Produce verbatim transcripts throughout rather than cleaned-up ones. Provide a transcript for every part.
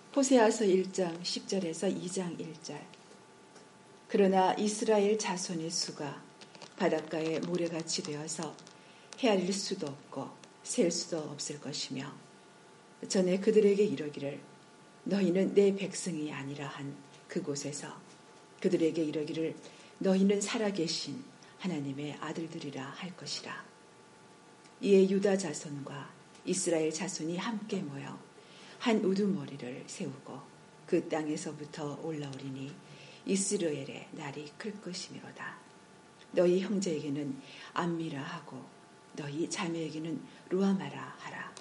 호세아서 일 장 십 절에서 이 장 일 절. 그러나 이스라엘 자손의 수가 바닷가에 모래같이 되어서 헤아릴 수도 없고 셀 수도 없을 것이며 전에 그들에게 이러기를 너희는 내 백성이 아니라 한 그곳에서 그들에게 이러기를 너희는 살아계신 하나님의 아들들이라 할 것이라. 이에 유다 자손과 이스라엘 자손이 함께 모여 한 우두머리를 세우고 그 땅에서부터 올라오리니 이스라엘의 날이 클 것이미로다. 너희 형제에게는 암미라 하고 너희 자매에게는 루아마라 하라.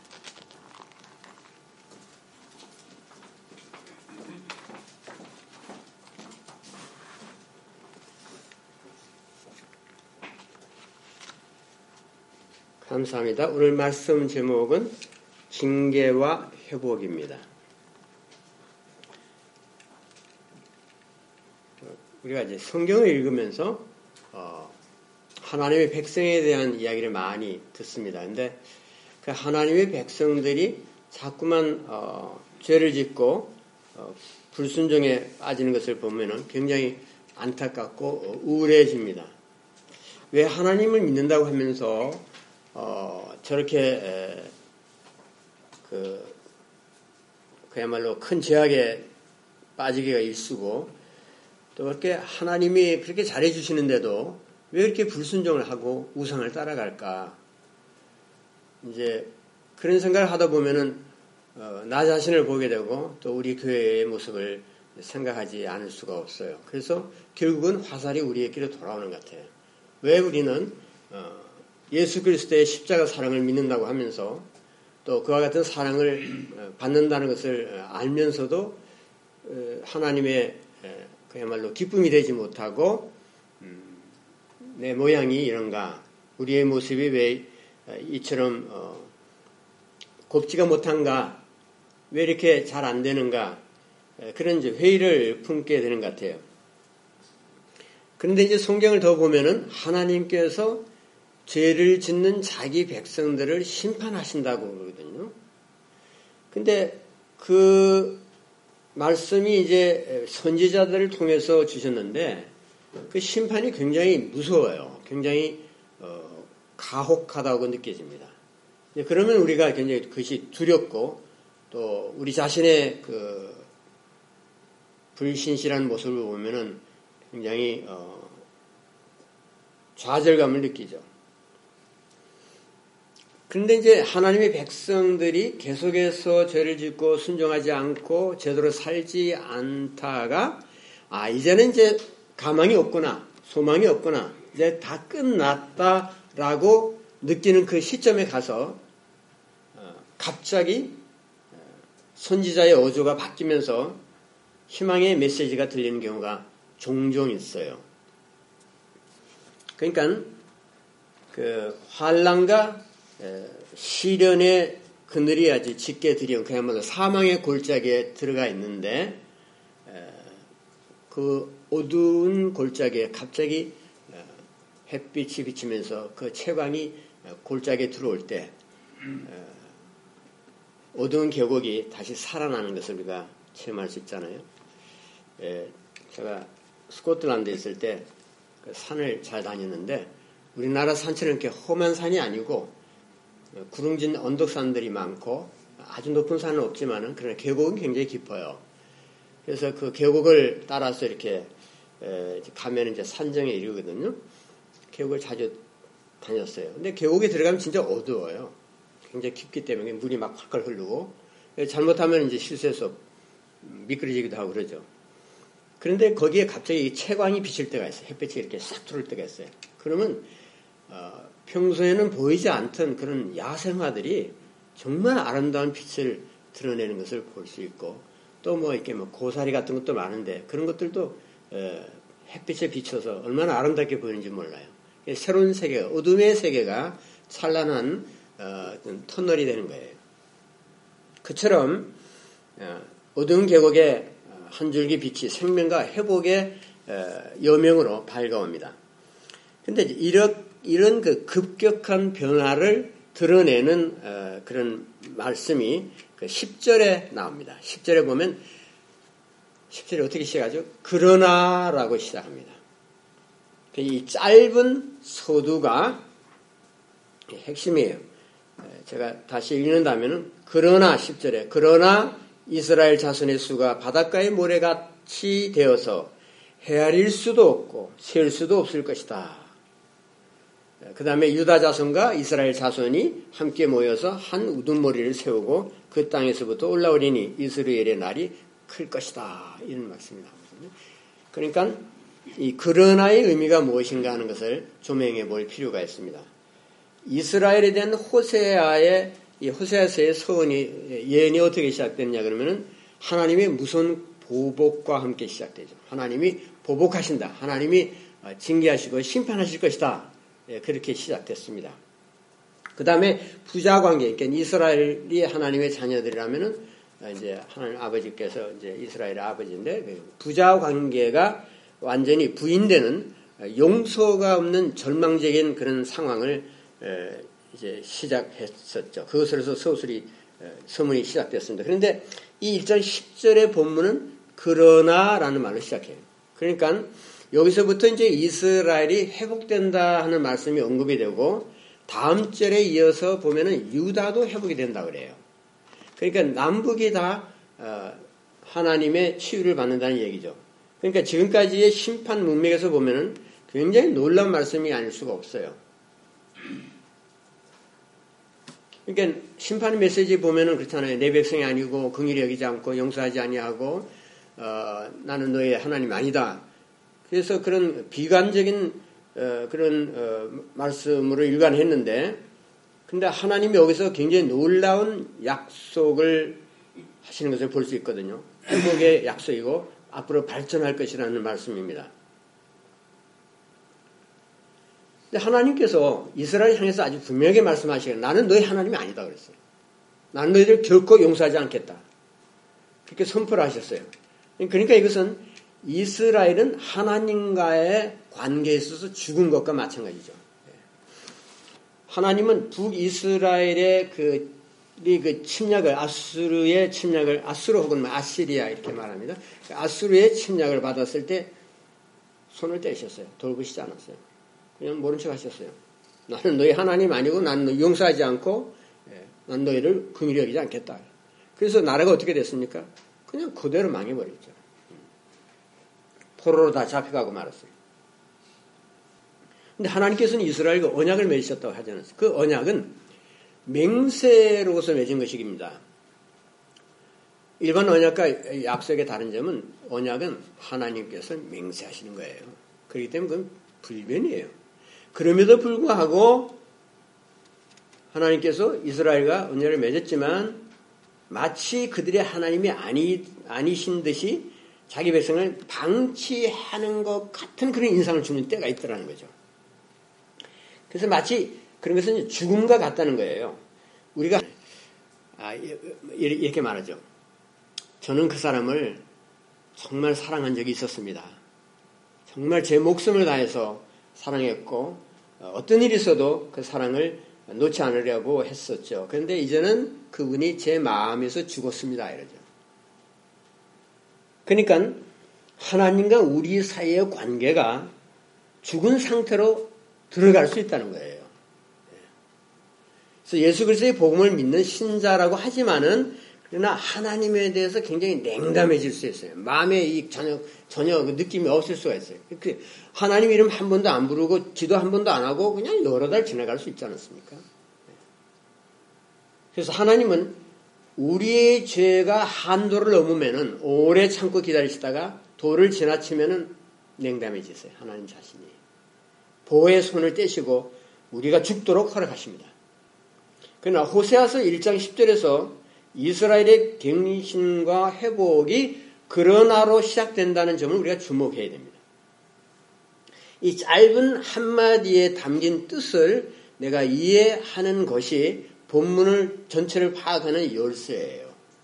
감사합니다. 오늘 말씀 제목은 징계와 회복입니다. 우리가 이제 성경을 읽으면서 어, 하나님의 백성에 대한 이야기를 많이 듣습니다. 근데 그 하나님의 백성들이 자꾸만 어, 죄를 짓고 어, 불순종에 빠지는 것을 보면은 굉장히 안타깝고 어, 우울해집니다. 왜 하나님을 믿는다고 하면서 어, 저렇게 에, 그 그야말로 큰 죄악에 빠지기가 일쑤고 또 그렇게 하나님이 그렇게 잘해 주시는데도 왜 이렇게 불순종을 하고 우상을 따라갈까? 이제 그런 생각을 하다 보면은 어, 나 자신을 보게 되고 또 우리 교회의 모습을 생각하지 않을 수가 없어요. 그래서 결국은 화살이 우리에게로 돌아오는 것 같아요. 왜 우리는 어, 예수 그리스도의 십자가 사랑을 믿는다고 하면서 또 그와 같은 사랑을 받는다는 것을 알면서도 하나님의 그야말로 기쁨이 되지 못하고 내 모양이 이런가, 우리의 모습이 왜 이처럼 곱지가 못한가, 왜 이렇게 잘 안 되는가, 그런 이제 회의를 품게 되는 것 같아요. 그런데 이제 성경을 더 보면은 하나님께서 죄를 짓는 자기 백성들을 심판하신다고 그러거든요. 근데 그 말씀이 이제 선지자들을 통해서 주셨는데 그 심판이 굉장히 무서워요. 굉장히 어, 가혹하다고 느껴집니다. 그러면 우리가 굉장히 그것이 두렵고 또 우리 자신의 그 불신실한 모습을 보면은 굉장히 어, 좌절감을 느끼죠. 그런데 이제 하나님의 백성들이 계속해서 죄를 짓고 순종하지 않고 제대로 살지 않다가 아 이제는 이제 가망이 없구나, 소망이 없구나, 이제 다 끝났다라고 느끼는 그 시점에 가서 갑자기 선지자의 어조가 바뀌면서 희망의 메시지가 들리는 경우가 종종 있어요. 그러니까 그 환난과 시련의 그늘이 아주 짙게 들이온 그야말로 사망의 골짜기에 들어가 있는데 그 어두운 골짜기에 갑자기 햇빛이 비치면서 그 채광이 골짜기에 들어올 때 어두운 계곡이 다시 살아나는 것을 우리가 체험할 수 있잖아요. 제가 스코틀랜드에 있을 때 그 산을 잘 다녔는데 우리나라 산처럼 이렇게 험한 산이 아니고 구릉진 언덕산들이 많고 아주 높은 산은 없지만은 그러나 계곡은 굉장히 깊어요. 그래서 그 계곡을 따라서 이렇게 에, 가면 이제 산정에 이르거든요. 계곡을 자주 다녔어요. 근데 계곡에 들어가면 진짜 어두워요. 굉장히 깊기 때문에 물이 막 활활 흐르고 잘못하면 이제 실수해서 미끄러지기도 하고 그러죠. 그런데 거기에 갑자기 채광이 비칠 때가 있어요. 햇빛이 이렇게 싹 들어올 때가 있어요. 그러면 어, 평소에는 보이지 않던 그런 야생화들이 정말 아름다운 빛을 드러내는 것을 볼 수 있고 또 뭐 이렇게 뭐 고사리 같은 것도 많은데 그런 것들도 에, 햇빛에 비춰서 얼마나 아름답게 보이는지 몰라요. 새로운 세계, 어둠의 세계가 찬란한 어, 터널이 되는 거예요. 그처럼 어, 어두운 계곡에 한 줄기 빛이 생명과 회복의 어, 여명으로 밝아옵니다. 근데 이런 이런 그 급격한 변화를 드러내는 어, 그런 말씀이 그 십 절에 나옵니다. 십 절에 보면 십 절에 어떻게 시작하죠? 그러나라고 시작합니다. 이 짧은 서두가 핵심이에요. 제가 다시 읽는다면 그러나 십 절에 그러나 이스라엘 자손의 수가 바닷가의 모래같이 되어서 헤아릴 수도 없고 셀 수도 없을 것이다. 그 다음에 유다 자손과 이스라엘 자손이 함께 모여서 한 우두머리를 세우고 그 땅에서부터 올라오리니 이스라엘의 날이 클 것이다. 이런 말씀이 나오거든요. 그러니까 이 그러나의 의미가 무엇인가 하는 것을 조명해 볼 필요가 있습니다. 이스라엘에 대한 호세아의 이 호세아서의 서원이 예언이 어떻게 시작됐냐 그러면은 하나님의 무서운 보복과 함께 시작되죠. 하나님이 보복하신다. 하나님이 징계하시고 심판하실 것이다. 그렇게 시작됐습니다. 그 다음에 부자 관계, 그러니까 이스라엘이 하나님의 자녀들이라면은 이제 하나님 아버지께서 이제 이스라엘의 아버지인데 부자 관계가 완전히 부인되는 용서가 없는 절망적인 그런 상황을 이제 시작했었죠. 그것으로서 서술이 서문이 시작됐습니다. 그런데 이 일 장 십 절의 본문은 그러나라는 말로 시작해요. 그러니까 여기서부터 이제 이스라엘이 회복된다 하는 말씀이 언급이 되고 다음 절에 이어서 보면은 유다도 회복이 된다 그래요. 그러니까 남북이 다 하나님의 치유를 받는다는 얘기죠. 그러니까 지금까지의 심판 문맥에서 보면은 굉장히 놀라운 말씀이 아닐 수가 없어요. 그러니까 심판 메시지 보면은 그렇잖아요. 내 백성이 아니고 긍휼히 여기지 않고 용서하지 아니하고 어, 나는 너의 하나님 아니다. 그래서 그런 비관적인 어, 그런 어, 말씀으로 일관했는데, 근데 하나님이 여기서 굉장히 놀라운 약속을 하시는 것을 볼 수 있거든요. 회복의 약속이고 앞으로 발전할 것이라는 말씀입니다. 근데 하나님께서 이스라엘 향해서 아주 분명하게 말씀하시기를 나는 너희 하나님이 아니다 그랬어요. 나는 너희들 결코 용서하지 않겠다. 그렇게 선포를 하셨어요. 그러니까 이것은 이스라엘은 하나님과의 관계에 있어서 죽은 것과 마찬가지죠. 하나님은 북이스라엘의 그, 그 침략을, 아수르의 침략을, 아수르 혹은 아시리아 이렇게 말합니다. 아수르의 침략을 받았을 때 손을 떼셨어요. 돌보시지 않았어요. 그냥 모른 척 하셨어요. 나는 너희 하나님 아니고 나는 너희 용서하지 않고 난 너희를 긍휼히 여기지 않겠다. 그래서 나라가 어떻게 됐습니까? 그냥 그대로 망해버렸죠. 포로로 다 잡혀가고 말았어요. 근데 하나님께서는 이스라엘과 언약을 맺으셨다고 하지 않았어요. 그 언약은 맹세로서 맺은 것입니다. 일반 언약과 약속의 다른 점은 언약은 하나님께서 맹세하시는 거예요. 그렇기 때문에 그건 불변이에요. 그럼에도 불구하고 하나님께서 이스라엘과 언약을 맺었지만 마치 그들의 하나님이 아니, 아니신 듯이 자기 백성을 방치하는 것 같은 그런 인상을 주는 때가 있더라는 거죠. 그래서 마치 그런 것은 죽음과 같다는 거예요. 우리가 아, 이렇게 말하죠. 저는 그 사람을 정말 사랑한 적이 있었습니다. 정말 제 목숨을 다해서 사랑했고 어떤 일이 있어도 그 사랑을 놓지 않으려고 했었죠. 그런데 이제는 그분이 제 마음에서 죽었습니다. 이러죠. 그러니까 하나님과 우리 사이의 관계가 죽은 상태로 들어갈 수 있다는 거예요. 그래서 예수 그리스도의 복음을 믿는 신자라고 하지만은 그러나 하나님에 대해서 굉장히 냉담해질 수 있어요. 마음에 이 전혀 전혀 그 느낌이 없을 수가 있어요. 하나님 이름 한 번도 안 부르고 기도 한 번도 안 하고 그냥 여러 달 지나갈 수 있지 않았습니까? 그래서 하나님은 우리의 죄가 한도를 넘으면은 오래 참고 기다리시다가 도를 지나치면은 냉담해지세요. 하나님 자신이 보호의 손을 떼시고 우리가 죽도록 허락하십니다. 그러나 호세아서 일 장 십 절에서 이스라엘의 갱신과 회복이 그러나로 시작된다는 점을 우리가 주목해야 됩니다. 이 짧은 한마디에 담긴 뜻을 내가 이해하는 것이 본문을 전체를 파악하는 열쇠예요.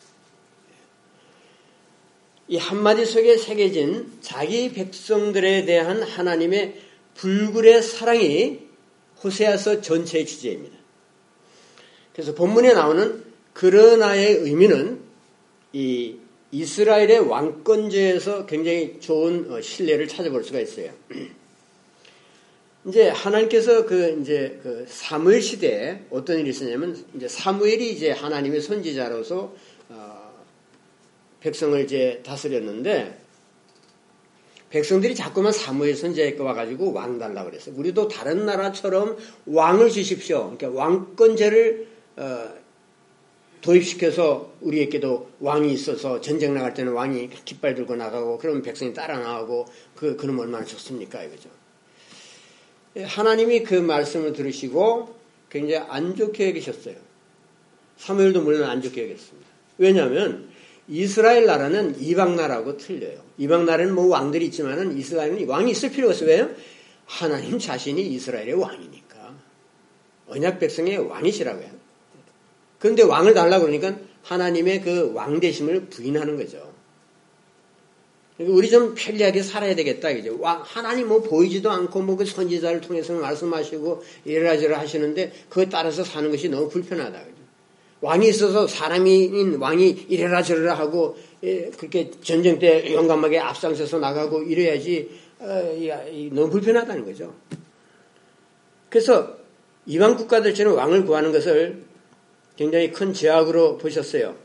이 한마디 속에 새겨진 자기 백성들에 대한 하나님의 불굴의 사랑이 호세아서 전체의 주제입니다. 그래서 본문에 나오는 그러나의 의미는 이 이스라엘의 왕권제에서 굉장히 좋은 신뢰를 찾아볼 수가 있어요. 이제 하나님께서 그 이제 그 사무엘 시대에 어떤 일이 있었냐면 이제 사무엘이 이제 하나님의 선지자로서 어 백성을 이제 다스렸는데 백성들이 자꾸만 사무엘 선지자에게 와가지고 왕 달라고 그랬어요. 우리도 다른 나라처럼 왕을 주십시오. 그러니까 왕권제를 어 도입시켜서 우리에게도 왕이 있어서 전쟁 나갈 때는 왕이 깃발 들고 나가고 그러면 백성이 따라 나가고 그 그럼 얼마나 좋습니까 이거죠. 하나님이 그 말씀을 들으시고 굉장히 안 좋게 여기셨어요. 사무엘도 물론 안 좋게 여겼습니다. 왜냐하면 이스라엘 나라는 이방 나라하고 틀려요. 이방 나라는 뭐 왕들이 있지만은 이스라엘은 왕이 있을 필요가 없어요. 왜요? 하나님 자신이 이스라엘의 왕이니까. 언약 백성의 왕이시라고요. 그런데 왕을 달라고 그러니까 하나님의 그 왕되심을 부인하는 거죠. 우리 좀 편리하게 살아야 되겠다. 이제 왕, 하나님 뭐 보이지도 않고 뭐 그 선지자를 통해서 말씀하시고 이래라저래 하시는데 그에 따라서 사는 것이 너무 불편하다. 그죠? 왕이 있어서 사람인 왕이 이래라저래라 하고 예, 그렇게 전쟁 때 용감하게 앞장서서 나가고 이래야지 어, 이, 너무 불편하다는 거죠. 그래서 이방 국가들처럼 왕을 구하는 것을 굉장히 큰 제약으로 보셨어요.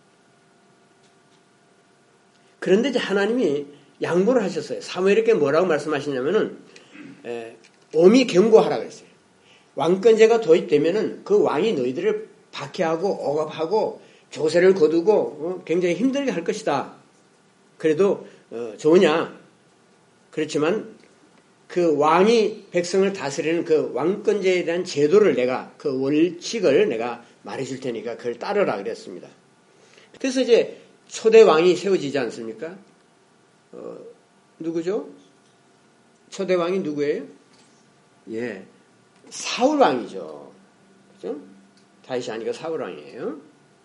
그런데 이제 하나님이 양보를 하셨어요. 사무엘에게 뭐라고 말씀하시냐면은 에, 엄히 경고하라 그랬어요. 왕권제가 도입되면은 그 왕이 너희들을 박해하고 억압하고 조세를 거두고 어, 굉장히 힘들게 할 것이다. 그래도 어, 좋으냐? 그렇지만 그 왕이 백성을 다스리는 그 왕권제에 대한 제도를 내가 그 원칙을 내가 말해줄 테니까 그걸 따르라 그랬습니다. 그래서 이제 초대 왕이 세워지지 않습니까? 어, 누구죠? 초대 왕이 누구예요? 예, 사울 왕이죠. 그죠? 다윗이 아니고 사울 왕이에요.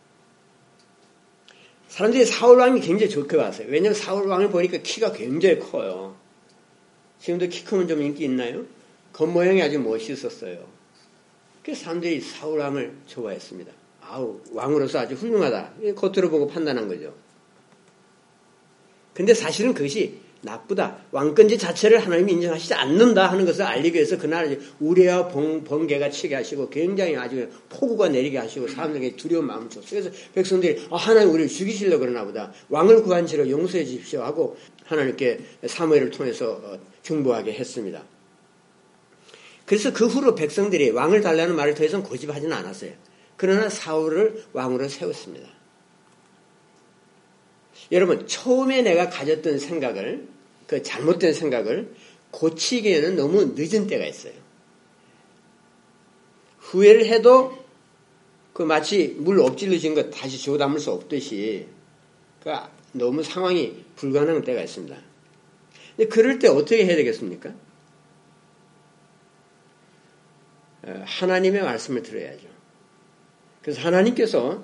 사람들이 사울 왕이 굉장히 좋게 봤어요. 왜냐하면 사울 왕을 보니까 키가 굉장히 커요. 지금도 키 크면 좀 인기 있나요? 겉모양이 아주 멋있었어요. 그래서 사람들이 사울 왕을 좋아했습니다. 아우, 왕으로서 아주 훌륭하다. 겉으로 보고 판단한 거죠. 근데 사실은 그것이 나쁘다. 왕권제 자체를 하나님이 인정하시지 않는다 하는 것을 알리기 위해서 그날 우레와 번개가 치게 하시고 굉장히 아주 폭우가 내리게 하시고 사람들에게 두려운 마음을 줬어요. 그래서 백성들이 아, 하나님 우리를 죽이시려고 그러나 보다. 왕을 구한 채로 용서해 주십시오 하고 하나님께 사무엘을 통해서 중보하게 했습니다. 그래서 그 후로 백성들이 왕을 달라는 말을 더 이상 고집하지는 않았어요. 그러나 사울을 왕으로 세웠습니다. 여러분, 처음에 내가 가졌던 생각을, 그 잘못된 생각을 고치기에는 너무 늦은 때가 있어요. 후회를 해도 그 마치 물 엎질러진 것 다시 주워 담을 수 없듯이 그러니까 너무 상황이 불가능한 때가 있습니다. 근데 그럴 때 어떻게 해야 되겠습니까? 하나님의 말씀을 들어야죠. 그래서 하나님께서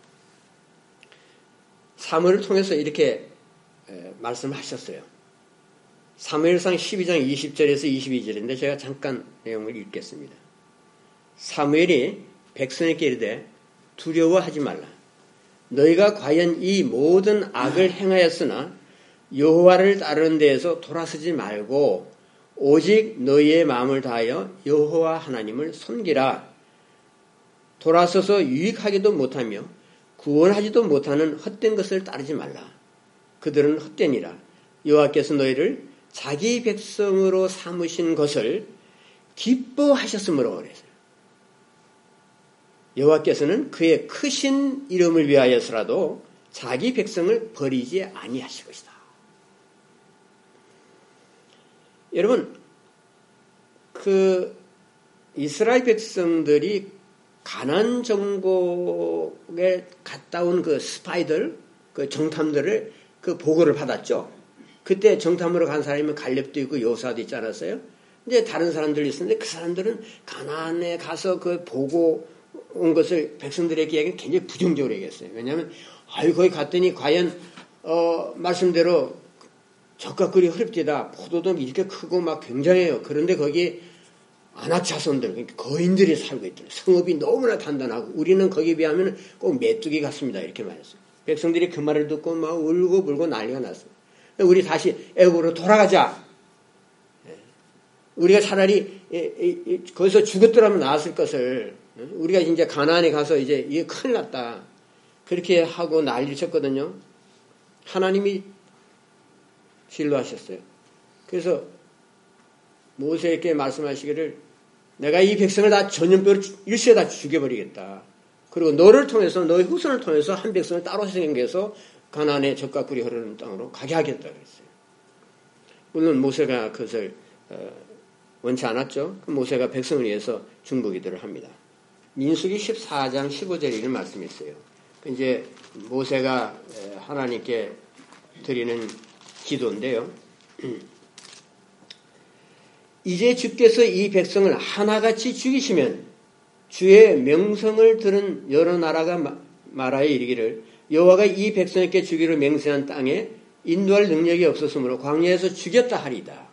사무엘을 통해서 이렇게 말씀하셨어요. 사무엘상 십이 장 이십 절에서 이십이 절인데 제가 잠깐 내용을 읽겠습니다. 사무엘이 백성에게 이르되 두려워하지 말라. 너희가 과연 이 모든 악을 행하였으나 여호와를 따르는 데에서 돌아서지 말고 오직 너희의 마음을 다하여 여호와 하나님을 섬기라. 돌아서서 유익하기도 못하며 구원하지도 못하는 헛된 것을 따르지 말라. 그들은 헛되니라. 여호와께서 너희를 자기 백성으로 삼으신 것을 기뻐하셨으므로 그랬어요. 여호와께서는 그의 크신 이름을 위하여서라도 자기 백성을 버리지 아니하실 것이다. 여러분, 그 이스라엘 백성들이 가나안 정복에 갔다 온 그 스파이들, 그 정탐들을 그 보고를 받았죠. 그때 정탐으로 간 사람이 갈렙도 있고 여호사도 있지 않았어요? 이제 다른 사람들이 있었는데 그 사람들은 가나안에 가서 그 보고 온 것을 백성들에게 얘기하면 굉장히 부정적으로 얘기했어요. 왜냐하면 아유 거기 갔더니 과연 어, 말씀대로 젖과 꿀이 흐릅디다. 포도도 이렇게 크고 막 굉장해요. 그런데 거기 아낙 자손들, 그러니까 거인들이 살고 있더라. 성읍이 너무나 단단하고 우리는 거기에 비하면 꼭 메뚜기 같습니다. 이렇게 말했어요. 백성들이 그 말을 듣고 막 울고 불고 난리가 났어요. 우리 다시 애국으로 돌아가자. 우리가 차라리 거기서 죽었더라면 나았을 것을 우리가 이제 가나안에 가서 이제 이게 큰일 났다. 그렇게 하고 난리를 쳤거든요. 하나님이 진노하셨어요. 그래서 모세에게 말씀하시기를 내가 이 백성을 다 전염병으로 일시에 다 죽여버리겠다. 그리고 너를 통해서 너의 후손을 통해서 한 백성을 따로 생겨서 가나안의 젖과 꿀이 흐르는 땅으로 가게 하겠다 그랬어요. 물론 모세가 그것을 원치 않았죠. 모세가 백성을 위해서 중보기도를 합니다. 민수기 십사 장 십오 절에 이런 말씀이 있어요. 이제 모세가 하나님께 드리는 기도인데요. 이제 주께서 이 백성을 하나같이 죽이시면 주의 명성을 들은 여러 나라가 말하여 이르기를 여호와가 이 백성에게 주기로 맹세한 땅에 인도할 능력이 없었으므로 광야에서 죽였다 하리이다.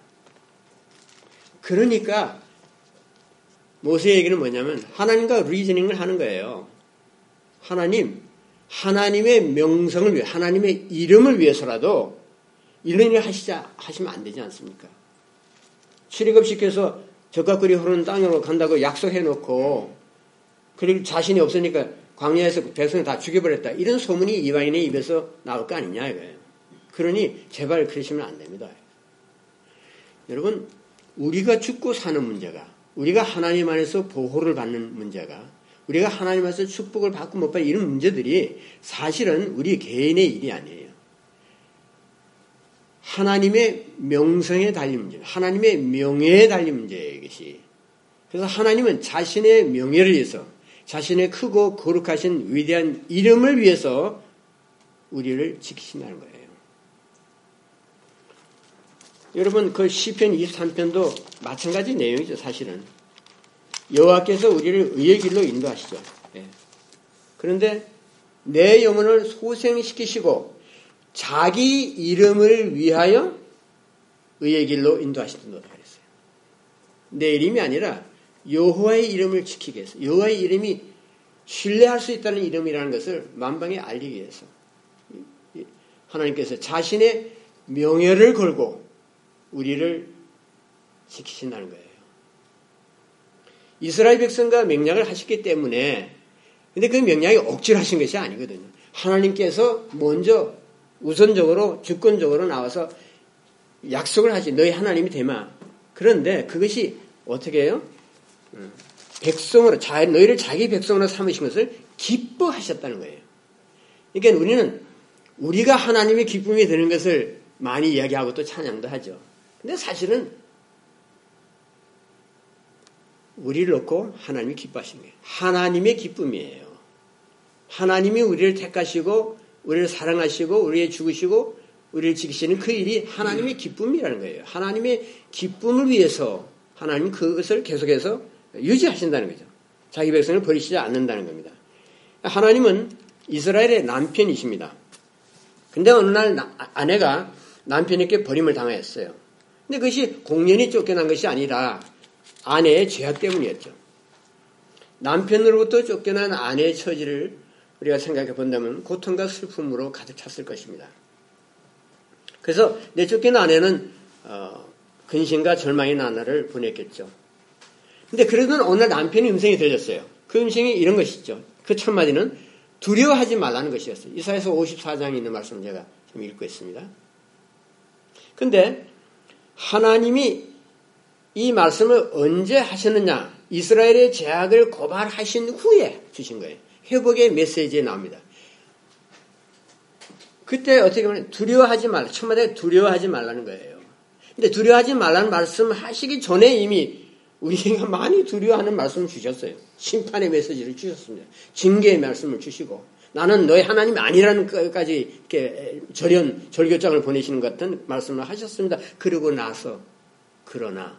그러니까 모세의 얘기는 뭐냐면 하나님과 리즈닝을 하는 거예요. 하나님, 하나님의 명성을 위해, 하나님의 이름을 위해서라도 이런 일을 하시자, 하시면 안 되지 않습니까? 출애굽시켜서 젖과 꿀이 흐르는 땅으로 간다고 약속해놓고 그리고 자신이 없으니까 광야에서 백성을 다 죽여버렸다. 이런 소문이 이방인의 입에서 나올 거 아니냐 이거예요. 그러니 제발 그러시면 안 됩니다. 여러분, 우리가 죽고 사는 문제가, 우리가 하나님 안에서 보호를 받는 문제가, 우리가 하나님 안에서 축복을 받고 못 받는 이런 문제들이 사실은 우리 개인의 일이 아니에요. 하나님의 명성에 달린 문제, 하나님의 명예에 달린 문제예요, 이것이. 그래서 하나님은 자신의 명예를 위해서, 자신의 크고 거룩하신 위대한 이름을 위해서 우리를 지키신다는 거예요. 여러분, 그 시편 이십삼 편도 마찬가지 내용이죠, 사실은. 여호와께서 우리를 의의 길로 인도하시죠. 네. 그런데 내 영혼을 소생시키시고 자기 이름을 위하여 의의 길로 인도하시도록 그랬어요. 내 이름이 아니라 여호와의 이름을 지키기 위해서, 여호와의 이름이 신뢰할 수 있다는 이름이라는 것을 만방에 알리기 위해서 하나님께서 자신의 명예를 걸고 우리를 지키신다는 거예요. 이스라엘 백성과 명령을 하셨기 때문에, 근데 그 명령이 억지로 하신 것이 아니거든요. 하나님께서 먼저 우선적으로 주권적으로 나와서 약속을 하시, 너희 하나님이 되마. 그런데 그것이 어떻게 해요? 백성으로, 자, 너희를 자기 백성으로 삼으신 것을 기뻐하셨다는 거예요. 그러니까 우리는 우리가 하나님의 기쁨이 되는 것을 많이 이야기하고 또 찬양도 하죠. 근데 사실은 우리를 놓고 하나님이 기뻐하시는 거예요. 하나님의 기쁨이에요. 하나님이 우리를 택하시고 우리를 사랑하시고 우리를 죽으시고 우리를 지키시는 그 일이 하나님의 기쁨이라는 거예요. 하나님의 기쁨을 위해서 하나님은 그것을 계속해서 유지하신다는 거죠. 자기 백성을 버리시지 않는다는 겁니다. 하나님은 이스라엘의 남편이십니다. 근데 어느 날 아내가 남편에게 버림을 당하였어요. 근데 그것이 공연히 쫓겨난 것이 아니라 아내의 죄악 때문이었죠. 남편으로부터 쫓겨난 아내의 처지를 우리가 생각해 본다면 고통과 슬픔으로 가득 찼을 것입니다. 그래서 내 쫓겨난 아내는 어, 근심과 절망의 나날을 보냈겠죠. 근데 그러던 어느 날 남편의 음성이 들렸어요. 그 음성이 이런 것이죠. 그 첫마디는 두려워하지 말라는 것이었어요. 이사야서 오십사 장에 있는 말씀을 제가 좀 읽고 있습니다. 근데 하나님이 이 말씀을 언제 하셨느냐? 이스라엘의 죄악을 고발하신 후에 주신 거예요. 회복의 메시지에 나옵니다. 그때 어떻게 보면 두려워하지 말라. 첫마디에 두려워하지 말라는 거예요. 근데 두려워하지 말라는 말씀 하시기 전에 이미 우리가 많이 두려워하는 말씀을 주셨어요. 심판의 메시지를 주셨습니다. 징계의 말씀을 주시고 나는 너의 하나님이 아니라는 것까지 이렇게 절연, 절교장을 보내시는 것 같은 말씀을 하셨습니다. 그러고 나서 그러나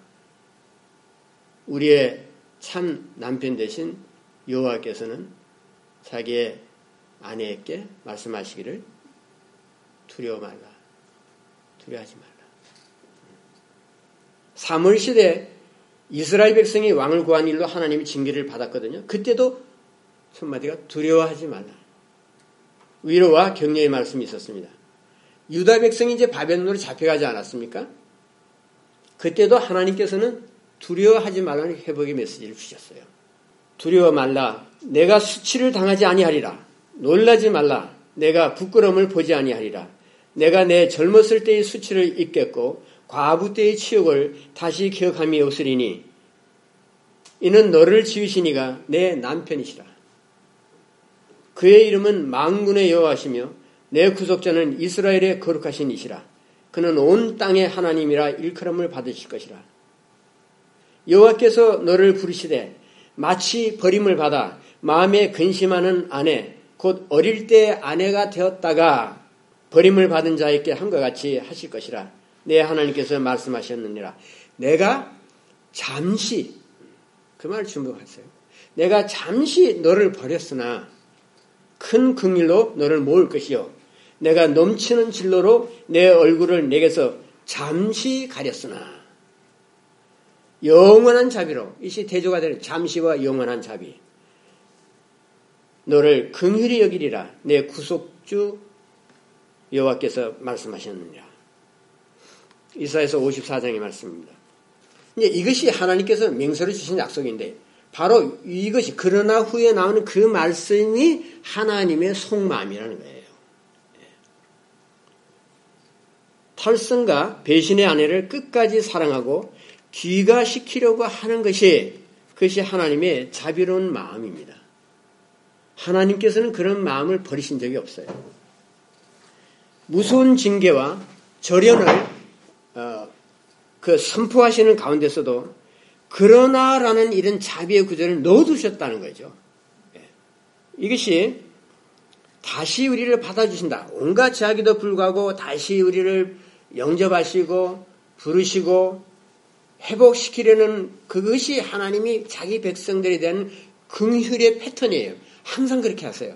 우리의 참 남편 되신 여호와께서는 자기의 아내에게 말씀하시기를 두려워 말라. 두려워하지 말라. 사무엘 시대 이스라엘 백성이 왕을 구한 일로 하나님이 징계를 받았거든요. 그때도 첫마디가 두려워하지 말라. 위로와 격려의 말씀이 있었습니다. 유다 백성이 이제 바벨론으로 잡혀가지 않았습니까? 그때도 하나님께서는 두려워하지 말라는 회복의 메시지를 주셨어요. 두려워 말라. 내가 수치를 당하지 아니하리라. 놀라지 말라. 내가 부끄러움을 보지 아니하리라. 내가 내 젊었을 때의 수치를 잊겠고 과부 때의 치욕을 다시 기억함이 없으리니 이는 너를 지으시니가 내 남편이시라. 그의 이름은 만군의 여호와시며 내 구속자는 이스라엘의 거룩하신 이시라. 그는 온 땅의 하나님이라 일컬음을 받으실 것이라. 여호와께서 너를 부르시되 마치 버림을 받아 마음에 근심하는 아내 곧 어릴 때 아내가 되었다가 버림을 받은 자에게 한 것 같이 하실 것이라. 내 하나님께서 말씀하셨느니라. 내가 잠시 그 말을 주목하세요. 내가 잠시 너를 버렸으나 큰 긍휼로 너를 모을 것이요 내가 넘치는 진로로 내 얼굴을 내게서 잠시 가렸으나 영원한 자비로 이시 대조가 되는 잠시와 영원한 자비 너를 긍휼히 여기리라. 내 구속주 여호와께서 말씀하셨느니라. 이사야서 오십사 장의 말씀입니다. 이제 이것이 하나님께서 맹세로 주신 약속인데 바로 이것이 그러나 후에 나오는 그 말씀이 하나님의 속마음이라는 거예요. 탈선과 배신의 아내를 끝까지 사랑하고 귀가시키려고 하는 것이 그것이 하나님의 자비로운 마음입니다. 하나님께서는 그런 마음을 버리신 적이 없어요. 무서운 징계와 절연을 어, 그 선포하시는 가운데서도 그러나라는 이런 자비의 구절을 넣어두셨다는 거죠. 이것이 다시 우리를 받아주신다. 온갖 제약에도 불구하고 다시 우리를 영접하시고 부르시고 회복시키려는 그것이 하나님이 자기 백성들에 대한 긍휼의 패턴이에요. 항상 그렇게 하세요.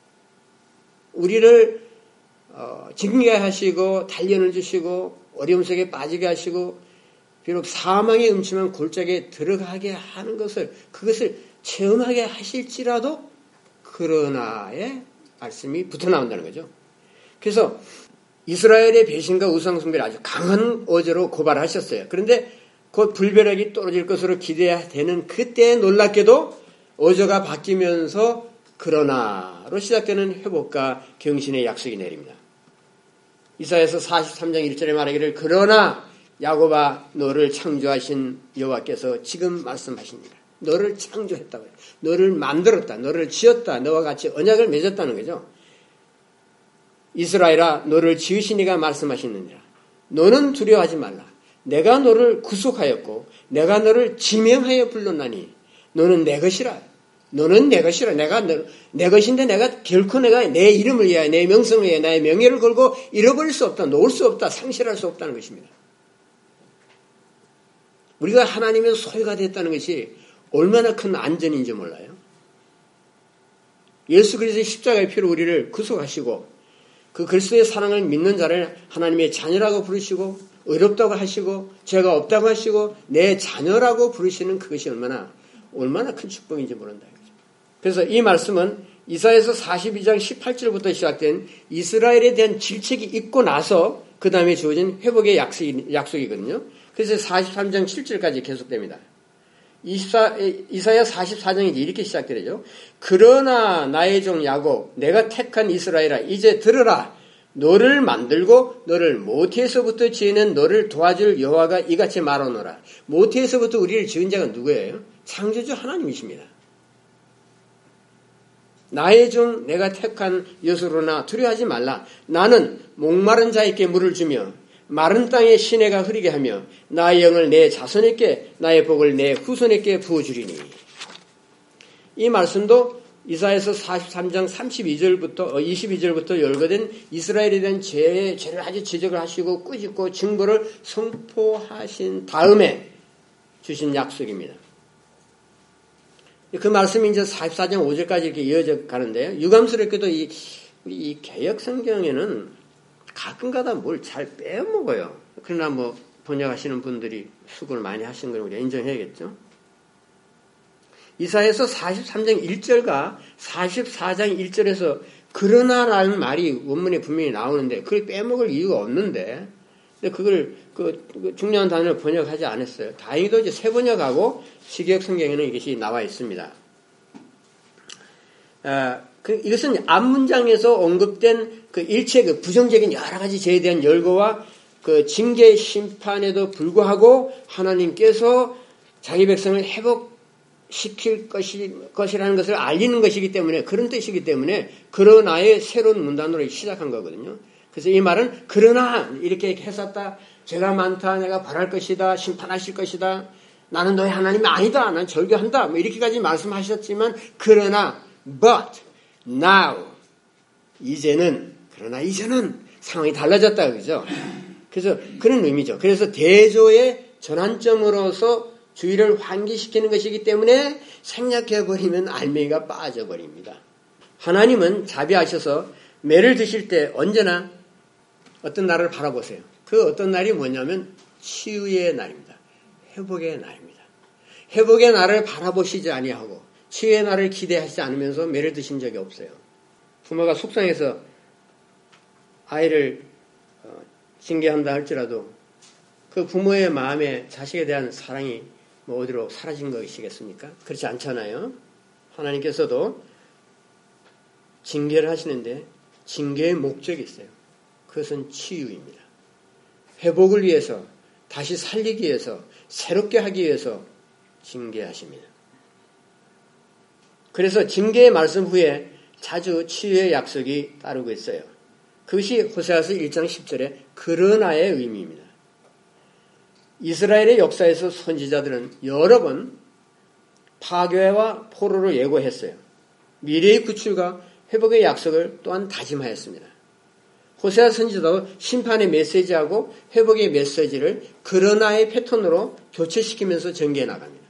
우리를 어, 징계하시고 단련을 주시고 어려움 속에 빠지게 하시고 비록 사망의 음침한 골짜기에 들어가게 하는 것을 그것을 체험하게 하실지라도 그러나의 말씀이 붙어 나온다는 거죠. 그래서 이스라엘의 배신과 우상숭배를 아주 강한 어조로 고발하셨어요. 그런데 곧 불벼락이 떨어질 것으로 기대되는 그때 놀랍게도 어조가 바뀌면서 그러나로 시작되는 회복과 경신의 약속이 내립니다. 이사야서 사십삼 장 일 절에 말하기를 그러나 야곱아 너를 창조하신 여호와께서 지금 말씀하십니다. 너를 창조했다고 해요. 너를 만들었다. 너를 지었다. 너와 같이 언약을 맺었다는 거죠. 이스라엘아 너를 지으신 이가 말씀하시느니라. 너는 두려워하지 말라. 내가 너를 구속하였고 내가 너를 지명하여 불렀나니 너는 내 것이라. 너는 내 것이라. 내가 너, 내 것인데 내가 결코 내가 내 이름을 위하여 내 명성을 위하여 나의 명예를 걸고 잃어버릴 수 없다. 놓을 수 없다. 상실할 수 없다는 것입니다. 우리가 하나님의 소유가 됐다는 것이 얼마나 큰 안전인지 몰라요. 예수 그리스도의 십자가의 피로 우리를 구속하시고 그 그리스도의 사랑을 믿는 자를 하나님의 자녀라고 부르시고 의롭다고 하시고 죄가 없다고 하시고 내 자녀라고 부르시는 그것이 얼마나 얼마나 큰 축복인지 모른다. 그래서 이 말씀은 이사야서 사십이 장 십팔 절부터 시작된 이스라엘에 대한 질책이 있고 나서 그 다음에 주어진 회복의 약속이, 약속이거든요. 그래서 사십삼 장 칠 절까지 계속됩니다. 이사, 이사야 사십사 장이 이렇게 시작되죠. 그러나 나의 종 야곱 내가 택한 이스라엘아 이제 들으라. 너를 만들고 너를 모태에서부터 지은 너를 도와줄 여호와가 이같이 말하노라. 모태에서부터 우리를 지은 자가 누구예요? 창조주 하나님이십니다. 나의 종 내가 택한 여수로나 두려워하지 말라. 나는 목마른 자에게 물을 주며 마른 땅에 시내가 흐리게 하며 나의 영을 내 자손에게 나의 복을 내 후손에게 부어주리니. 이 말씀도 이사야서 사십삼 장 삼십이 절부터 이십이 절부터 열거된 이스라엘에 대한 죄, 죄를 아주 지적을 하시고 꾸짖고 징벌을 선포하신 다음에 주신 약속입니다. 그 말씀이 이제 사십사 장 오 절까지 이렇게 이어져 가는데요. 유감스럽게도 이, 이 개역 성경에는 가끔가다 뭘 잘 빼먹어요. 그러나 뭐 번역하시는 분들이 수고를 많이 하신 걸 우리가 인정해야겠죠. 이사야서 사십삼 장 일 절과 사십사 장 일 절에서 그러나라는 말이 원문에 분명히 나오는데 그걸 빼먹을 이유가 없는데 근데 그걸 그 중요한 단어를 번역하지 않았어요. 다행히도 이제 새 번역하고 시개역 성경에는 이것이 나와 있습니다. 아, 그 이것은 앞 문장에서 언급된 그 일체 그 부정적인 여러 가지 죄에 대한 열거와 그 징계 심판에도 불구하고 하나님께서 자기 백성을 회복시킬 것이, 것이라는 것을 알리는 것이기 때문에 그런 뜻이기 때문에 그러나의 새로운 문단으로 시작한 거거든요. 그래서 이 말은 그러나 이렇게 했었다. 죄가 많다. 내가 벌할 것이다. 심판하실 것이다. 나는 너의 하나님이 아니다. 난 절교한다. 뭐 이렇게까지 말씀하셨지만 그러나 but now 이제는 그러나 이제는 상황이 달라졌다. 그죠? 그래서 그런 의미죠. 그래서 대조의 전환점으로서 주의를 환기시키는 것이기 때문에 생략해버리면 알맹이가 빠져버립니다. 하나님은 자비하셔서 매를 드실 때 언제나 어떤 날을 바라보세요. 그 어떤 날이 뭐냐면 치유의 날입니다. 회복의 날입니다. 회복의 날을 바라보시지 아니하고 치유의 날을 기대하지 않으면서 매를 드신 적이 없어요. 부모가 속상해서 아이를 징계한다 할지라도 그 부모의 마음에 자식에 대한 사랑이 뭐 어디로 사라진 것이겠습니까? 그렇지 않잖아요. 하나님께서도 징계를 하시는데 징계의 목적이 있어요. 그것은 치유입니다. 회복을 위해서 다시 살리기 위해서 새롭게 하기 위해서 징계하십니다. 그래서 징계의 말씀 후에 자주 치유의 약속이 따르고 있어요. 그것이 호세아서 일 장 십 절에 그러나의 의미입니다. 이스라엘의 역사에서 선지자들은 여러 번 파괴와 포로를 예고했어요. 미래의 구출과 회복의 약속을 또한 다짐하였습니다. 호세아 선지자도 심판의 메시지하고 회복의 메시지를 그러나의 패턴으로 교체시키면서 전개해 나갑니다.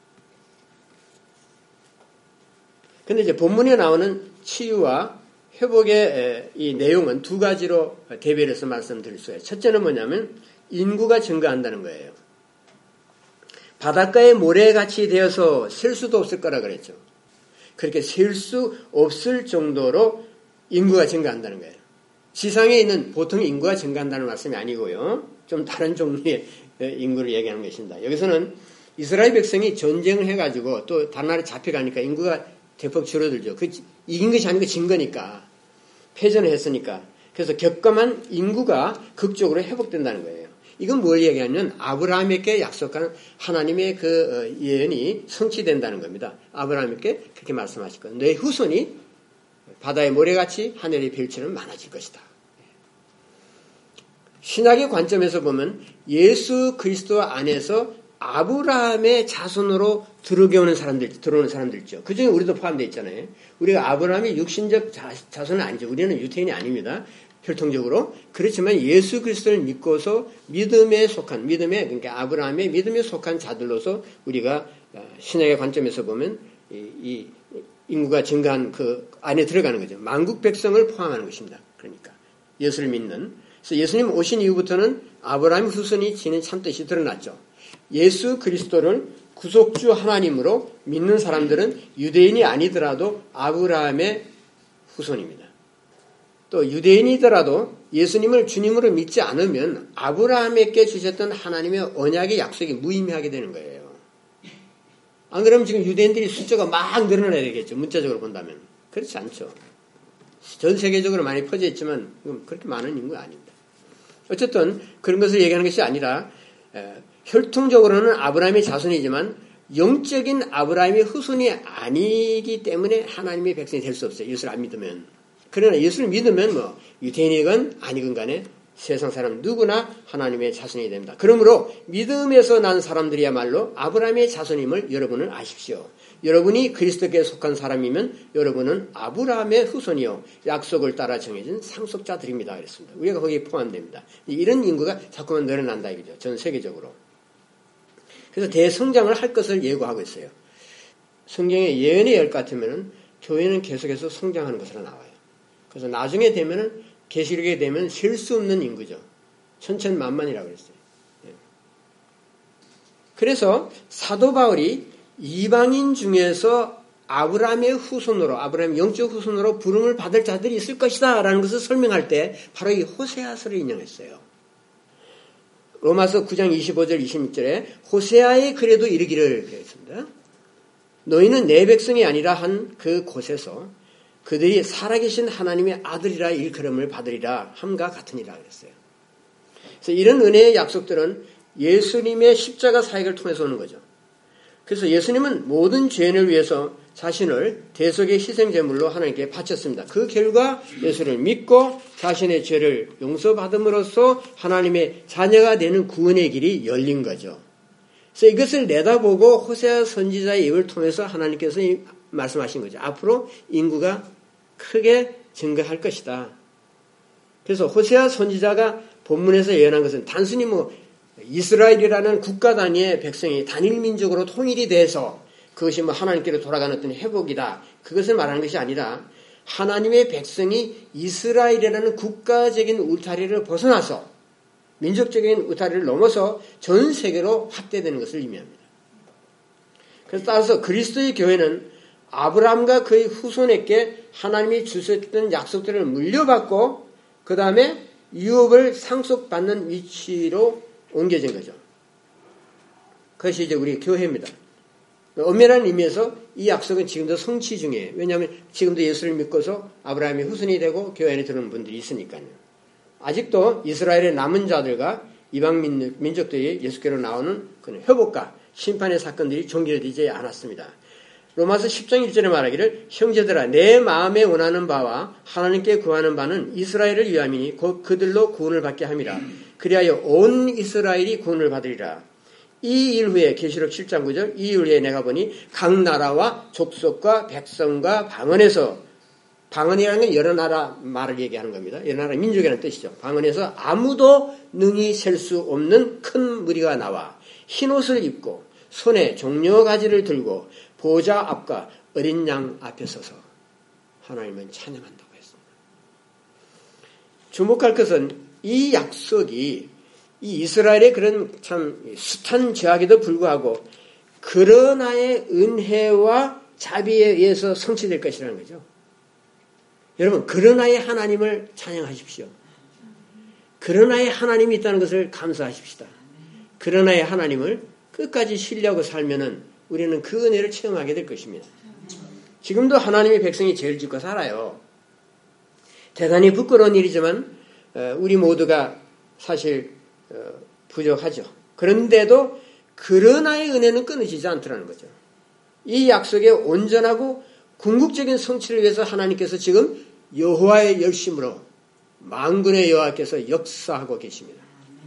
그런데 이제 본문에 나오는 치유와 회복의 이 내용은 두 가지로 대별해서 말씀드릴 수가 있어요. 첫째는 뭐냐면 인구가 증가한다는 거예요. 바닷가에 모래같이 되어서 셀 수도 없을 거라 그랬죠. 그렇게 셀 수 없을 정도로 인구가 증가한다는 거예요. 지상에 있는 보통 인구가 증가한다는 말씀이 아니고요. 좀 다른 종류의 인구를 얘기하는 것입니다. 여기서는 이스라엘 백성이 전쟁을 해가지고 또 다른 나라에 잡혀가니까 인구가 대폭 줄어들죠. 그 이긴 것이 아니고 진 거니까. 패전을 했으니까. 그래서 격감한 인구가 극적으로 회복된다는 거예요. 이건 뭘 얘기하냐면 아브라함에게 약속한 하나님의 그 예언이 성취된다는 겁니다. 아브라함에게 그렇게 말씀하실 거예요. 내 후손이 바다의 모래같이 하늘의 별처럼 많아질 것이다. 신학의 관점에서 보면 예수 그리스도 안에서 아브라함의 자손으로 들어오는 사람들, 들어오는 사람들 있죠. 그 중에 우리도 포함되어 있잖아요. 우리가 아브라함의 육신적 자, 자손은 아니죠. 우리는 유태인이 아닙니다. 혈통적으로. 그렇지만 예수 그리스도를 믿고서 믿음에 속한, 믿음에, 그러니까 아브라함의 믿음에 속한 자들로서 우리가 신약의 관점에서 보면 이, 이 인구가 증가한 그 안에 들어가는 거죠. 만국 백성을 포함하는 것입니다. 그러니까 예수를 믿는. 그래서 예수님 오신 이후부터는 아브라함 후손이 지닌 참뜻이 드러났죠. 예수 그리스도를 구속주 하나님으로 믿는 사람들은 유대인이 아니더라도 아브라함의 후손입니다. 또 유대인이더라도 예수님을 주님으로 믿지 않으면 아브라함에게 주셨던 하나님의 언약의 약속이 무의미하게 되는 거예요. 안 그러면 지금 유대인들이 숫자가 막 늘어나야 되겠죠. 문자적으로 본다면. 그렇지 않죠. 전 세계적으로 많이 퍼져 있지만 그렇게 많은 인구가 아닙니다. 어쨌든 그런 것을 얘기하는 것이 아니라 혈통적으로는 아브라함의 자손이지만 영적인 아브라함의 후손이 아니기 때문에 하나님의 백성이 될 수 없어요. 예수를 안 믿으면. 그러나 예수를 믿으면 뭐 유대인이건 아니건 간에 세상 사람 누구나 하나님의 자손이 됩니다. 그러므로 믿음에서 난 사람들이야말로 아브라함의 자손임을 여러분은 아십시오. 여러분이 그리스도께 속한 사람이면 여러분은 아브라함의 후손이요 약속을 따라 정해진 상속자들입니다. 그랬습니다. 우리가 거기에 포함됩니다. 이런 인구가 자꾸만 늘어난다 이거죠. 전 세계적으로. 그래서 대성장을 할 것을 예고하고 있어요. 성경의 예언의 열 같으면 교회는 계속해서 성장하는 것으로 나와요. 그래서 나중에 되면은 계시록에 되면 셀 수 없는 인구죠. 천천만만이라고 그랬어요. 그래서 사도 바울이 이방인 중에서 아브라함의 후손으로, 아브라함의 영적 후손으로 부름을 받을 자들이 있을 것이다 라는 것을 설명할 때 바로 이 호세아서를 인용했어요. 로마서 구 장 이십오 절 이십육 절에 호세아의 글에도 이르기를 그랬습니다. 너희는 내 백성이 아니라 한 그 곳에서 그들이 살아계신 하나님의 아들이라 일컬음을 받으리라 함과 같으니라 그랬어요. 그래서 이런 은혜의 약속들은 예수님의 십자가 사역을 통해서 오는 거죠. 그래서 예수님은 모든 죄인을 위해서 자신을 대속의 희생제물로 하나님께 바쳤습니다. 그 결과 예수를 믿고 자신의 죄를 용서받음으로써 하나님의 자녀가 되는 구원의 길이 열린 거죠. 그래서 이것을 내다보고 호세아 선지자의 입을 통해서 하나님께서 말씀하신 거죠. 앞으로 인구가 크게 증가할 것이다. 그래서 호세아 선지자가 본문에서 예언한 것은 단순히 뭐 이스라엘이라는 국가 단위의 백성이 단일 민족으로 통일이 돼서 그것이 뭐 하나님께로 돌아가는 어떤 회복이다. 그것을 말하는 것이 아니라 하나님의 백성이 이스라엘이라는 국가적인 울타리를 벗어나서 민족적인 울타리를 넘어서 전 세계로 확대되는 것을 의미합니다. 그래서 따라서 그리스도의 교회는 아브라함과 그의 후손에게 하나님이 주셨던 약속들을 물려받고 그 다음에 유업을 상속받는 위치로 옮겨진 거죠. 그것이 이제 우리 교회입니다. 엄밀한 의미에서 이 약속은 지금도 성취 중이에요. 왜냐하면 지금도 예수를 믿고서 아브라함의 후손이 되고 교회 안에 들어오는 분들이 있으니까요. 아직도 이스라엘의 남은 자들과 이방 민족들이 예수께로 나오는 그런 회복과 심판의 사건들이 종결되지 않았습니다. 로마서 십 장 일 절에 말하기를 형제들아 내 마음에 원하는 바와 하나님께 구하는 바는 이스라엘을 위함이니 곧 그들로 구원을 받게 함이라. 그리하여 온 이스라엘이 구원을 받으리라. 이 일 후에 계시록 칠 장 구 절 이 일 후에 내가 보니 각 나라와 족속과 백성과 방언에서 방언이라는 건 여러 나라 말을 얘기하는 겁니다. 여러 나라 민족이라는 뜻이죠. 방언에서 아무도 능히 셀 수 없는 큰 무리가 나와 흰옷을 입고 손에 종려가지를 들고 보좌 앞과 어린 양 앞에 서서 하나님은 찬양한다고 했습니다. 주목할 것은 이 약속이 이 이스라엘의 그런 참 숱한 죄악에도 불구하고 그러나의 은혜와 자비에 의해서 성취될 것이라는 거죠. 여러분, 그러나의 하나님을 찬양하십시오. 그러나의 하나님이 있다는 것을 감사하십시다. 그러나의 하나님을 끝까지 신뢰하고 살면은 우리는 그 은혜를 체험하게 될 것입니다. 지금도 하나님의 백성이 죄를 짓고 살아요. 대단히 부끄러운 일이지만 우리 모두가 사실 부족하죠. 그런데도 그러나의 은혜는 끊어지지 않더라는 거죠. 이 약속의 온전하고 궁극적인 성취를 위해서 하나님께서 지금 여호와의 열심으로 만군의 여호와께서 역사하고 계십니다.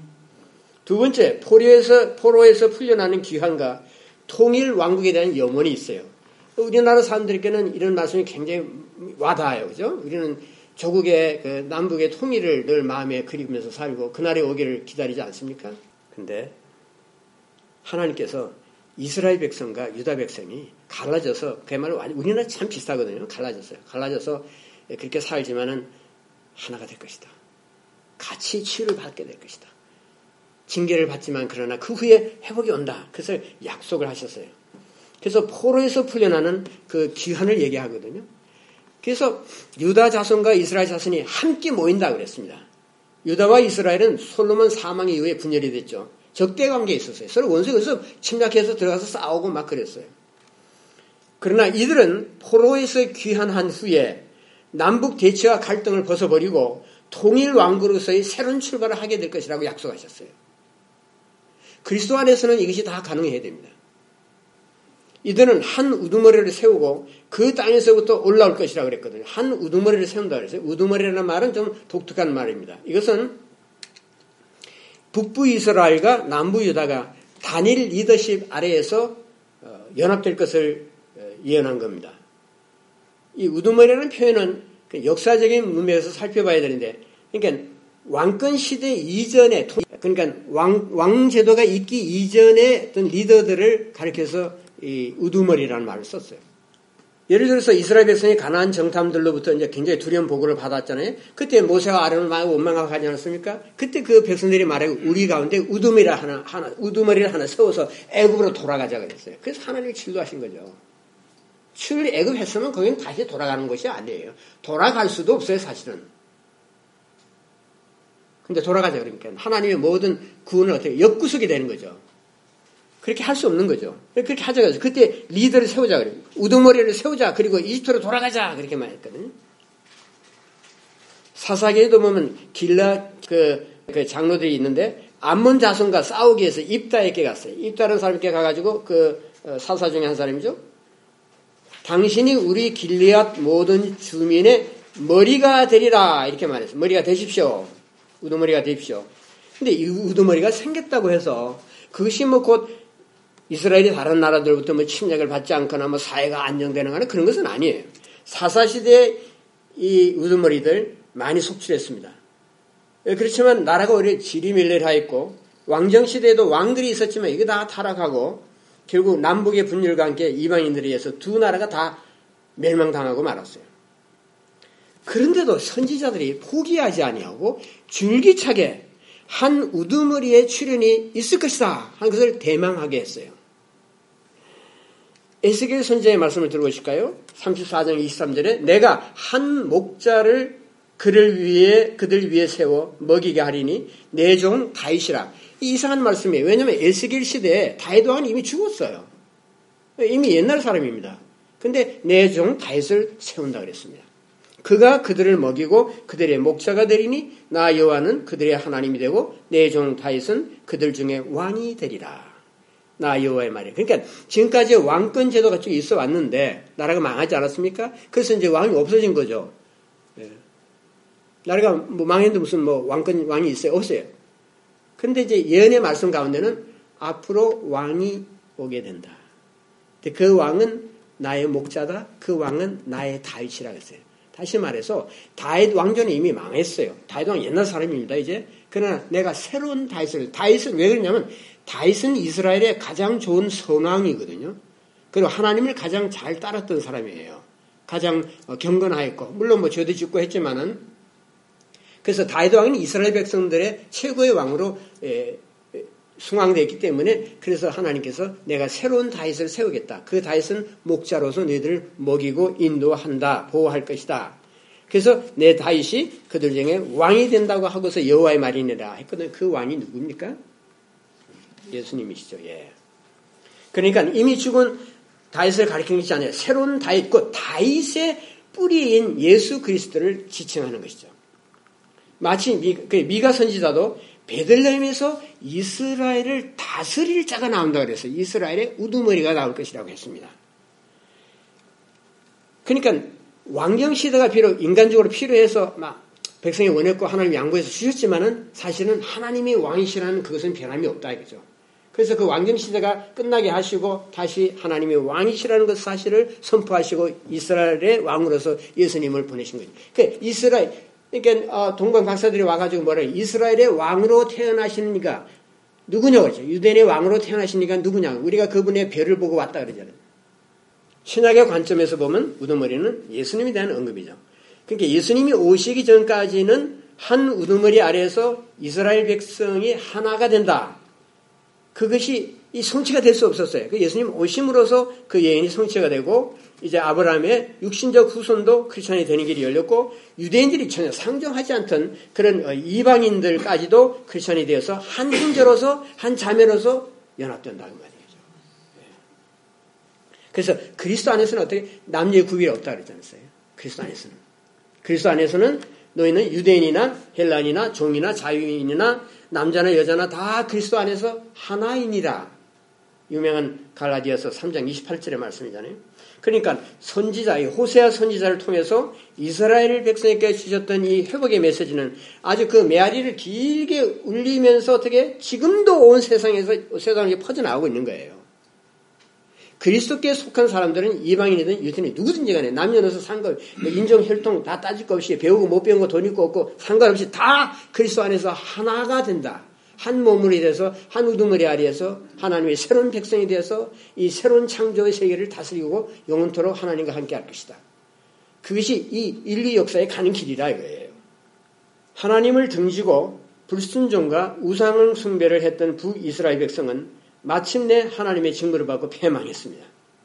두 번째, 포로에서, 포로에서 풀려나는 귀환과 통일 왕국에 대한 염원이 있어요. 우리나라 사람들에게는 이런 말씀이 굉장히 와닿아요. 그죠? 우리는 조국의 그 남북의 통일을 늘 마음에 그리면서 살고 그날이 오기를 기다리지 않습니까? 근데 하나님께서 이스라엘 백성과 유다 백성이 갈라져서 그야말로 우리나라 참 비슷하거든요. 갈라졌어요. 갈라져서 그렇게 살지만은 하나가 될 것이다. 같이 치유를 받게 될 것이다. 징계를 받지만 그러나 그 후에 회복이 온다. 그래서 약속을 하셨어요. 그래서 포로에서 풀려나는 그 귀환을 얘기하거든요. 그래서 유다 자손과 이스라엘 자손이 함께 모인다 그랬습니다. 유다와 이스라엘은 솔로몬 사망 이후에 분열이 됐죠. 적대 관계에 있었어요. 서로 원수에서 침략해서 들어가서 싸우고 막 그랬어요. 그러나 이들은 포로에서 귀환한 후에 남북 대치와 갈등을 벗어버리고 통일 왕국으로서의 새로운 출발을 하게 될 것이라고 약속하셨어요. 그리스도 안에서는 이것이 다 가능해야 됩니다. 이들은 한 우두머리를 세우고 그 땅에서부터 올라올 것이라고 그랬거든요. 한 우두머리를 세운다고 그랬어요. 우두머리라는 말은 좀 독특한 말입니다. 이것은 북부 이스라엘과 남부 유다가 단일 리더십 아래에서 연합될 것을 예언한 겁니다. 이 우두머리라는 표현은 역사적인 문맥에서 살펴봐야 되는데, 그러니까 왕권 시대 이전에, 그러니까 왕, 왕제도가 있기 이전의 어떤 리더들을 가리켜서 이 우두머리라는 말을 썼어요. 예를 들어서 이스라엘 백성이 가나안 정탐들로부터 이제 굉장히 두려운 보고를 받았잖아요. 그때 모세와 아론을 많이 원망하고 하지 않았습니까? 그때 그 백성들이 말하고 우리 가운데 우두머리를 하나, 하나, 우두머리를 하나 세워서 애굽으로 돌아가자 그랬어요. 그래서 하나님이 출도하신 거죠. 출 애굽했으면 거기는 다시 돌아가는 것이 아니에요. 돌아갈 수도 없어요, 사실은. 근데 돌아가자 그러니까 하나님의 모든 구원을 어떻게 역구속이 되는 거죠. 그렇게 할 수 없는 거죠. 그렇게 하자고 그때 리더를 세우자 그래요. 우두머리를 세우자. 그리고 이집트로 돌아가자. 그렇게 말했거든요. 사사기에도 보면 길라 그, 그 장로들이 있는데 암몬 자손과 싸우기 위해서 입다에게 갔어요. 입다라는 사람에게 가가지고 그 사사 중에 한 사람이죠. 당신이 우리 길리앗 모든 주민의 머리가 되리라. 이렇게 말했어요. 머리가 되십시오. 우두머리가 되십시오. 근데 이 우두머리가 생겼다고 해서 그것이 뭐 곧 이스라엘이 다른 나라들부터 뭐 침략을 받지 않거나 뭐 사회가 안정되는 거나 그런 것은 아니에요. 사사시대에 이 우두머리들 많이 속출했습니다. 그렇지만 나라가 오히려 지리밀레하였고 왕정시대에도 왕들이 있었지만 이게 다 타락하고 결국 남북의 분열과 함께 이방인들에 의해서 두 나라가 다 멸망당하고 말았어요. 그런데도 선지자들이 포기하지 아니하고 줄기차게 한 우두머리의 출현이 있을 것이다 하는 것을 대망하게 했어요. 에스겔 선지자의 말씀을 들어보실까요? 삼십사 장 이십삼 절에 내가 한 목자를 그를 위해 그들 위에 세워 먹이게 하리니 내 종 다윗이라. 이 이상한 말씀이에요. 왜냐하면 에스겔 시대에 다윗 왕은 이미 죽었어요. 이미 옛날 사람입니다. 근데 내 종 다윗을 세운다 그랬습니다. 그가 그들을 먹이고 그들의 목자가 되리니 나 여호와는 그들의 하나님이 되고 내 종 다윗은 그들 중에 왕이 되리라. 나 여호와의 말이에요. 그러니까 지금까지 왕권 제도가 쭉 있어 왔는데 나라가 망하지 않았습니까? 그래서 이제 왕이 없어진 거죠. 예. 나라가 뭐 망했는데 무슨 뭐 왕권 왕이 있어요? 없어요. 근데 이제 예언의 말씀 가운데는 앞으로 왕이 오게 된다. 근데 그 왕은 나의 목자다. 그 왕은 나의 다윗이라 했어요. 다시 말해서 다윗 왕조는 이미 망했어요. 다윗 왕 옛날 사람입니다. 이제 그러나 내가 새로운 다윗을 다윗을 왜 그러냐면 다윗은 이스라엘의 가장 좋은 선왕이거든요. 그리고 하나님을 가장 잘 따랐던 사람이에요. 가장 경건하였고 물론 뭐 죄도 짓고 했지만은 그래서 다윗 왕은 이스라엘 백성들의 최고의 왕으로 에, 숭앙되었기 때문에 그래서 하나님께서 내가 새로운 다윗을 세우겠다. 그 다윗은 목자로서 너희들을 먹이고 인도한다. 보호할 것이다. 그래서 내 다윗이 그들 중에 왕이 된다고 하고서 여호와의 말이니라 했거든요. 그 왕이 누굽니까? 예수님이시죠. 예. 그러니까 이미 죽은 다윗을 가리키는 것이 아니라 새로운 다윗, 그 다윗의 뿌리인 예수 그리스도를 지칭하는 것이죠. 마치 미, 그 미가 선지자도 베들레헴에서 이스라엘을 다스릴 자가 나온다 그래서 이스라엘의 우두머리가 나올 것이라고 했습니다. 그러니까 왕정 시대가 비록 인간적으로 필요해서 막 백성이 원했고 하나님 양보해서 주셨지만은 사실은 하나님이 왕이시라는 그것은 변함이 없다 이거죠. 그래서 그 왕정 시대가 끝나게 하시고 다시 하나님이 왕이시라는 것 사실을 선포하시고 이스라엘의 왕으로서 예수님을 보내신 거죠. 그 이스라엘 그러니까 동방 박사들이 와가지고 뭐래요? 이스라엘의 왕으로 태어나시는 이가 누구냐고 하죠. 유대인의 왕으로 태어나신 이가 누구냐? 우리가 그분의 별을 보고 왔다 그러잖아요. 신약의 관점에서 보면 우두머리는 예수님에 대한 언급이죠. 그러니까 예수님이 오시기 전까지는 한 우두머리 아래에서 이스라엘 백성이 하나가 된다. 그것이 이 성취가 될 수 없었어요. 그 예수님 오심으로써 그 예언이 성취가 되고 이제 아브라함의 육신적 후손도 크리스천이 되는 길이 열렸고 유대인들이 전혀 상정하지 않던 그런 이방인들까지도 크리스천이 되어서 한 형제로서 한 자매로서 연합된다는 말이죠. 그래서 그리스도 안에서는 어떻게 남녀의 구별이 없다 그러지 않았어요? 그리스도 안에서는. 그리스도 안에서는 너희는 유대인이나 헬란이나 종이나 자유인이나 남자나 여자나 다 그리스도 안에서 하나이니라. 유명한 갈라디아서 삼 장 이십팔 절의 말씀이잖아요. 그러니까 선지자, 호세아 선지자를 통해서 이스라엘 백성에게 주셨던 이 회복의 메시지는 아주 그 메아리를 길게 울리면서 어떻게 지금도 온 세상에서 세상에 퍼져나가고 있는 거예요. 그리스도께 속한 사람들은 이방인이든 유대인이든 누구든지 간에 남녀노소 상관, 인종, 혈통 다 따질 것 없이 배우고 못 배운 거 돈 있고 없고 상관없이 다 그리스도 안에서 하나가 된다. 한 몸물이 돼서 한 우두머리 아래에서 하나님의 새로운 백성이 되어서 이 새로운 창조의 세계를 다스리고 영원토록 하나님과 함께 할 것이다. 그것이 이 인류 역사에 가는 길이라 이거예요. 하나님을 등지고 불순종과 우상 숭배를 했던 북이스라엘 백성은 마침내 하나님의 징벌을 받고 패망했습니다.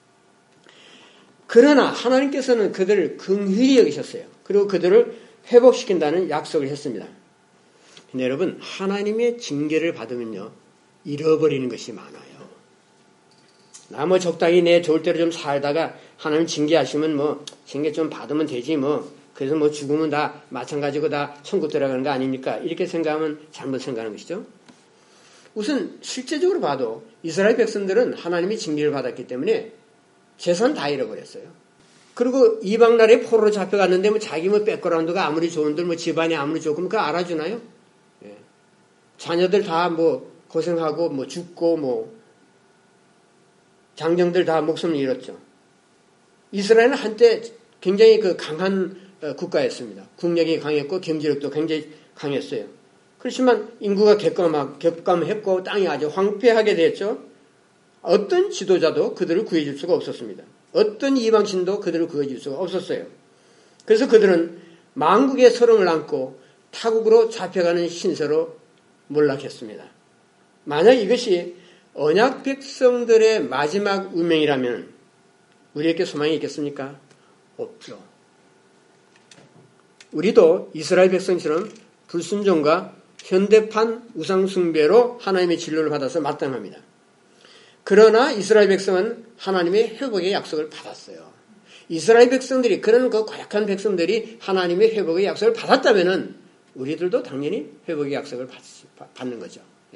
그러나 하나님께서는 그들을 긍휼히 여기셨어요. 그리고 그들을 회복시킨다는 약속을 했습니다. 근데 여러분, 하나님의 징계를 받으면요, 잃어버리는 것이 많아요. 나 뭐 적당히 내 좋을 대로 좀 살다가 하나님 징계하시면 뭐 징계 좀 받으면 되지 뭐. 그래서 뭐 죽으면 다 마찬가지고 다 천국 들어가는 거 아닙니까? 이렇게 생각하면 잘못 생각하는 것이죠. 우선 실제적으로 봐도 이스라엘 백성들은 하나님의 징계를 받았기 때문에 재산 다 잃어버렸어요. 그리고 이방 나라에 포로로 잡혀갔는데 뭐 자기 뭐 백그라운드가 아무리 좋은들 뭐 집안이 아무리 좋으면 그거 알아주나요? 예. 자녀들 다 뭐 고생하고 뭐 죽고 뭐 장정들 다 목숨을 잃었죠. 이스라엘은 한때 굉장히 그 강한 국가였습니다. 국력이 강했고 경제력도 굉장히 강했어요. 그렇지만 인구가 격감하, 격감했고 땅이 아주 황폐하게 됐죠. 어떤 지도자도 그들을 구해줄 수가 없었습니다. 어떤 이방신도 그들을 구해줄 수가 없었어요. 그래서 그들은 만국의 서름을 안고 타국으로 잡혀가는 신세로 몰락했습니다. 만약 이것이 언약 백성들의 마지막 운명이라면 우리에게 소망이 있겠습니까? 없죠. 우리도 이스라엘 백성처럼 불순종과 현대판 우상숭배로 하나님의 진노를 받아서 마땅합니다. 그러나 이스라엘 백성은 하나님의 회복의 약속을 받았어요. 이스라엘 백성들이, 그런 그 고약한 백성들이 하나님의 회복의 약속을 받았다면 우리들도 당연히 회복의 약속을 받는 거죠.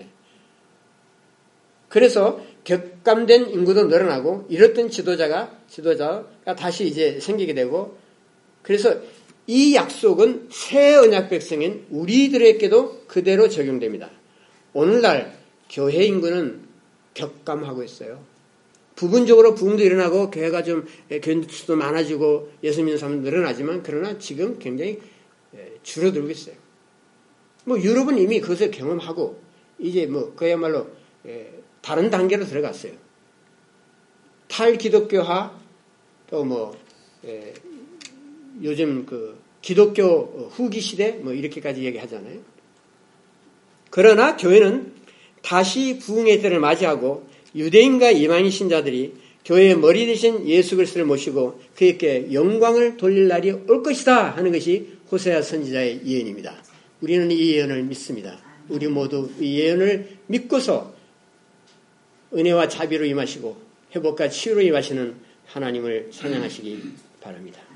그래서 격감된 인구도 늘어나고 잃었던 지도자가 지도자가 다시 이제 생기게 되고, 그래서 이 약속은 새 언약 백성인 우리들에게도 그대로 적용됩니다. 오늘날 교회 인구는 격감하고 있어요. 부분적으로 부흥도 일어나고 교회가 좀 교인 수도 많아지고 예수 믿는 사람도 늘어나지만, 그러나 지금 굉장히 줄어들고 있어요. 뭐 유럽은 이미 그것을 경험하고 이제 뭐 그야말로 다른 단계로 들어갔어요. 탈기독교화, 또 뭐 요즘 그 기독교 후기 시대 뭐 이렇게까지 얘기하잖아요. 그러나 교회는 다시 부흥의 때를 맞이하고 유대인과 이방인 신자들이 교회의 머리 대신 예수 그리스도를 모시고 그에게 영광을 돌릴 날이 올 것이다 하는 것이 호세아 선지자의 예언입니다. 우리는 이 예언을 믿습니다. 우리 모두 이 예언을 믿고서 은혜와 자비로 임하시고 회복과 치유로 임하시는 하나님을 찬양하시기 바랍니다.